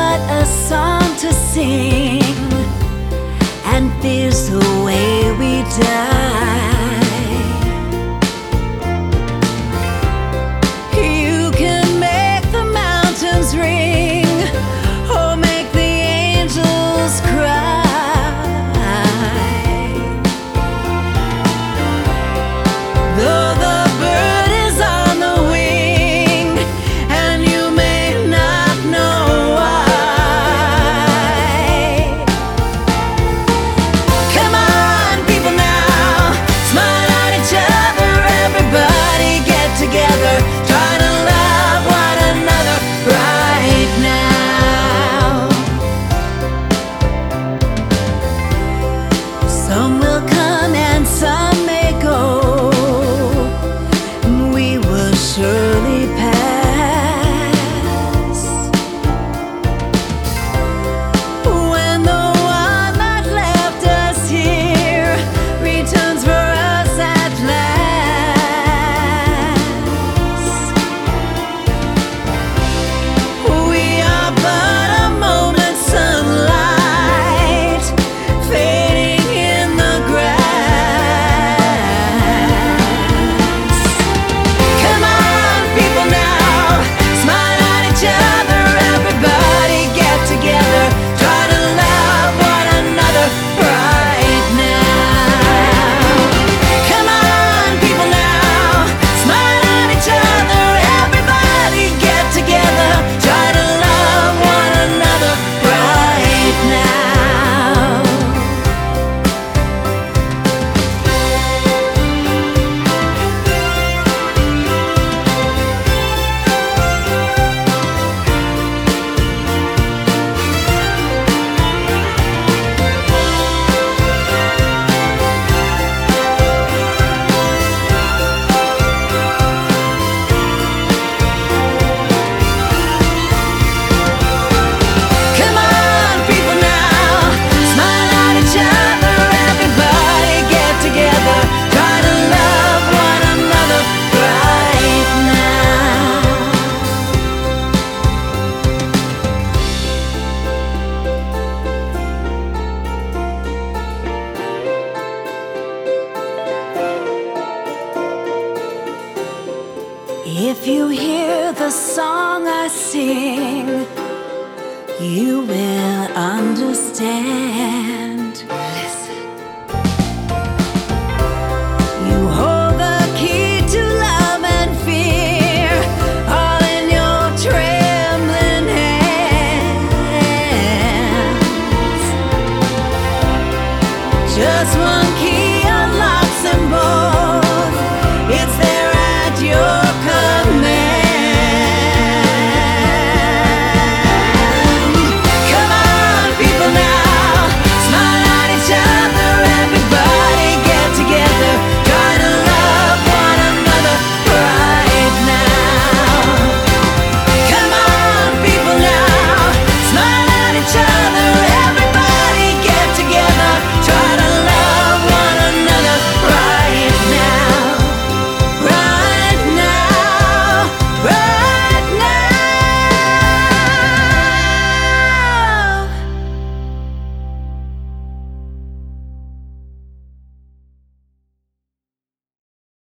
but a song to sing, and fear's the way we die. You can make the mountains ring, or make the angels cry. Though the bird is on the wing, and you may not know why. Come on, people now, smile at each other. Everybody get together, try to love one another right now. Some will come and some may go, we will surely pass. When the one that left us here returns for us at last, we are but a moment's sunlight fading in the grass. Come on, people now, smile at each other. Everybody get together, try to love one another right now. Come on, people now, smile at each other. Everybody get together, try to love one another right now. Come on, people now, smile at each other. Everybody get together, try to love one another right now. If you hear the song I sing, you will understand.